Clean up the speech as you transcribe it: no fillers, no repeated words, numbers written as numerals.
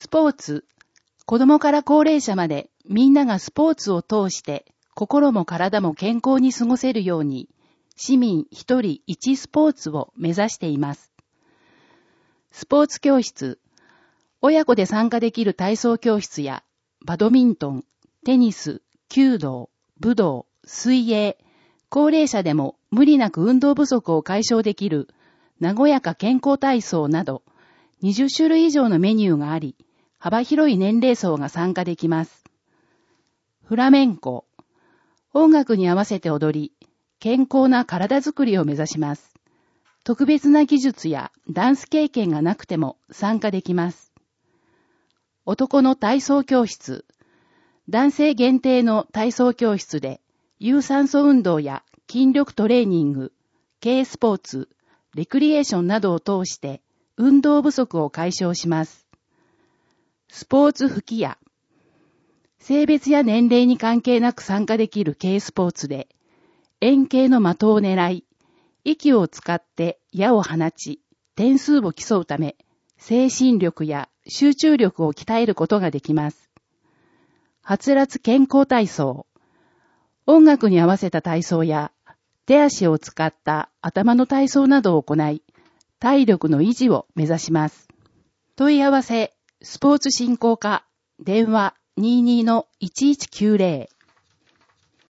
スポーツ。子供から高齢者までみんながスポーツを通して心も体も健康に過ごせるように市民一人一スポーツを目指しています。スポーツ教室。親子で参加できる体操教室やバドミントン、テニス、弓道、武道、水泳、高齢者でも無理なく運動不足を解消できる和やか健康体操など20種類以上のメニューがあり、幅広い年齢層が参加できます。フラメンコ。音楽に合わせて踊り、健康な体づくりを目指します。特別な技術やダンス経験がなくても参加できます。男の体操教室。男性限定の体操教室で、有酸素運動や筋力トレーニング、軽スポーツ、レクリエーションなどを通して運動不足を解消します。スポーツ吹き矢。性別や年齢に関係なく参加できる軽スポーツで、円形の的を狙い、息を使って矢を放ち、点数を競うため、精神力や集中力を鍛えることができます。はつらつ健康体操。音楽に合わせた体操や、手足を使った頭の体操などを行い、体力の維持を目指します。問い合わせ、スポーツ振興課、電話22-1190